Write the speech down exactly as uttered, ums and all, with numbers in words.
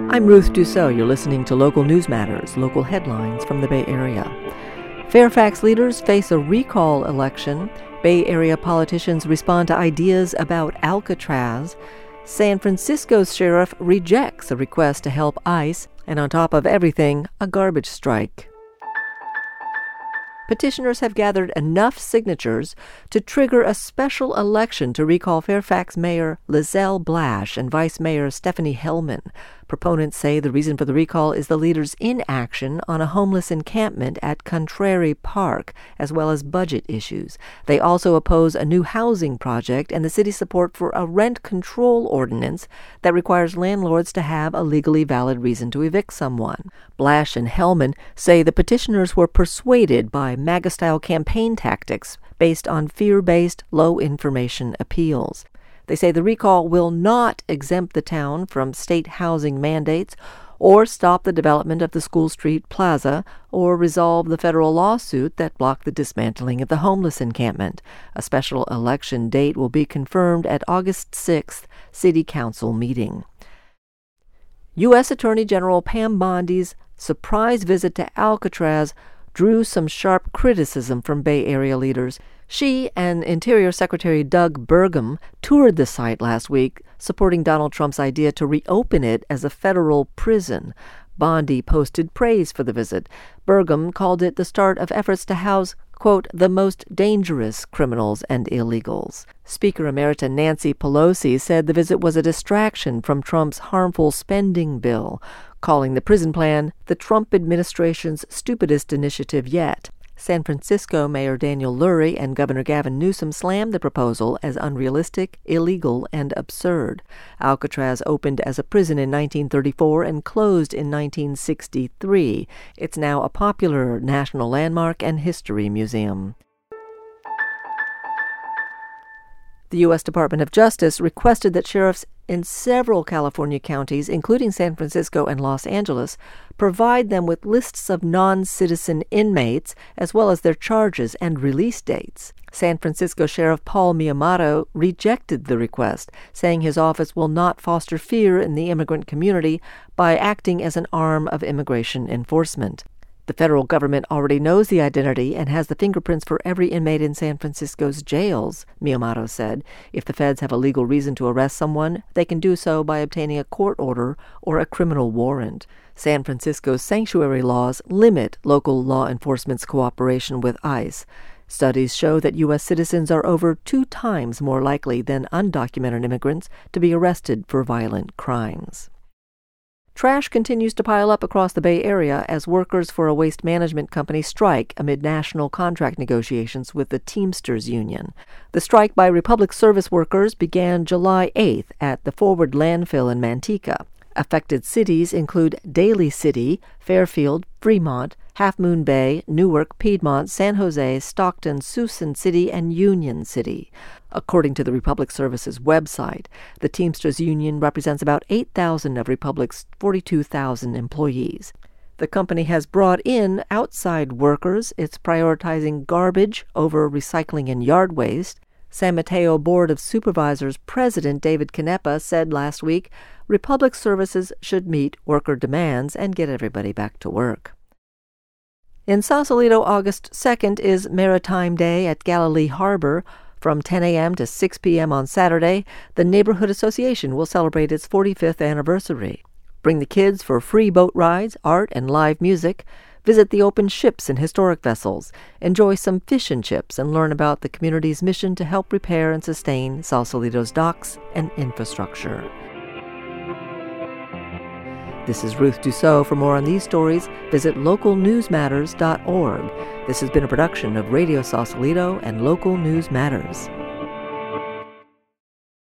I'm Ruth Dussault. You're listening to Local News Matters, local headlines from the Bay Area. Fairfax leaders face a recall election. Bay Area politicians respond to ideas about Alcatraz. San Francisco's sheriff rejects a request to help ICE. And on top of everything, a garbage strike. Petitioners have gathered enough signatures to trigger a special election to recall Fairfax Mayor Lizelle Blash and Vice Mayor Stephanie Hellman. Proponents say the reason for the recall is the leaders' inaction on a homeless encampment at Contrary Park, as well as budget issues. They also oppose a new housing project and the city's support for a rent control ordinance that requires landlords to have a legally valid reason to evict someone. Blash and Hellman say the petitioners were persuaded by MAGA-style campaign tactics based on fear-based, low-information appeals. They say the recall will not exempt the town from state housing mandates or stop the development of the School Street Plaza or resolve the federal lawsuit that blocked the dismantling of the homeless encampment. A special election date will be confirmed at August sixth City Council meeting. U S Attorney General Pam Bondi's surprise visit to Alcatraz drew some sharp criticism from Bay Area leaders. She and Interior Secretary Doug Burgum toured the site last week, supporting Donald Trump's idea to reopen it as a federal prison. Bondi posted praise for the visit. Burgum called it the start of efforts to house, quote, the most dangerous criminals and illegals. Speaker Emerita Nancy Pelosi said the visit was a distraction from Trump's harmful spending bill, calling the prison plan the Trump administration's stupidest initiative yet. San Francisco Mayor Daniel Lurie and Governor Gavin Newsom slammed the proposal as unrealistic, illegal, and absurd. Alcatraz opened as a prison in nineteen thirty-four and closed in nineteen sixty-three. It's now a popular national landmark and history museum. The U S Department of Justice requested that sheriffs in several California counties, including San Francisco and Los Angeles, provide them with lists of non-citizen inmates, as well as their charges and release dates. San Francisco Sheriff Paul Miyamoto rejected the request, saying his office will not foster fear in the immigrant community by acting as an arm of immigration enforcement. The federal government already knows the identity and has the fingerprints for every inmate in San Francisco's jails, Miyamoto said. If the feds have a legal reason to arrest someone, they can do so by obtaining a court order or a criminal warrant. San Francisco's sanctuary laws limit local law enforcement's cooperation with ICE. Studies show that U S citizens are over two times more likely than undocumented immigrants to be arrested for violent crimes. Trash continues to pile up across the Bay Area as workers for a waste management company strike amid national contract negotiations with the Teamsters Union. The strike by Republic Service workers began July eighth at the Forward landfill in Manteca. Affected cities include Daly City, Fairfield, Fremont, Half Moon Bay, Newark, Piedmont, San Jose, Stockton, Suisun City, and Union City. According to the Republic Service's website, the Teamsters Union represents about eight thousand of Republic's forty-two thousand employees. The company has brought in outside workers. It's prioritizing garbage over recycling and yard waste. San Mateo Board of Supervisors President David Canepa said last week Republic Services should meet worker demands and get everybody back to work. In Sausalito, August second is Maritime Day at Galilee Harbor. From ten a.m. to six p.m. on Saturday, the Neighborhood Association will celebrate its forty-fifth anniversary. Bring the kids for free boat rides, art, and live music. Visit the open ships and historic vessels. Enjoy some fish and chips and learn about the community's mission to help repair and sustain Sausalito's docks and infrastructure. This is Ruth Dussault. For more on these stories, visit local news matters dot org. This has been a production of Radio Sausalito and Local News Matters.